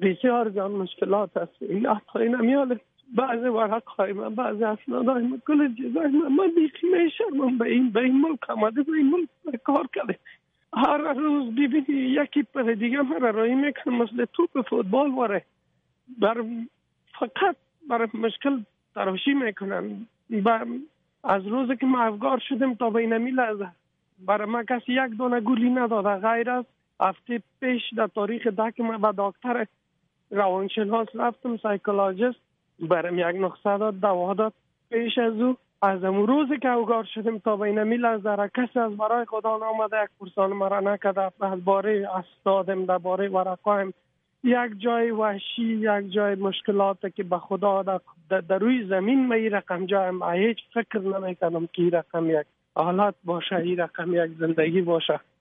بسیار جان مشکلات است. این حتی نمیاد بعضی ورق های من، بعضی اسنادهای من، کل چیزای من بیخی میشرمم. به این ملک آمده، به این ملک کار کرده. هر روز ببینی یکی پر دیگه هر رایی میکنه مثل توپ فوتبال وره. فقط برای مشکل تراشی میکنن. از روزی که ما افگار شدیم تا به اینمی لحظه برای ما کسی یک دونه گولی نداده، غیر از هفته پیش در تاریخ 10 که من به دکتر روانشناس رفتم، سایکولوژیست، برام یک نسخه داد، دوا داد. پیش از اون روزی که افگار شدیم تا به اینمی لحظه را کسی از برای خدا نامده، یک پرسان مرا نکرده. از باره اسنادم، در باره ورقایم، یک جای وحشی، یک جای مشکلات که به خدا در روی زمین ما این رقم جایم هیچ فکر نمی کنم که این رقم یک حالات باشه، این رقم یک زندگی باشه.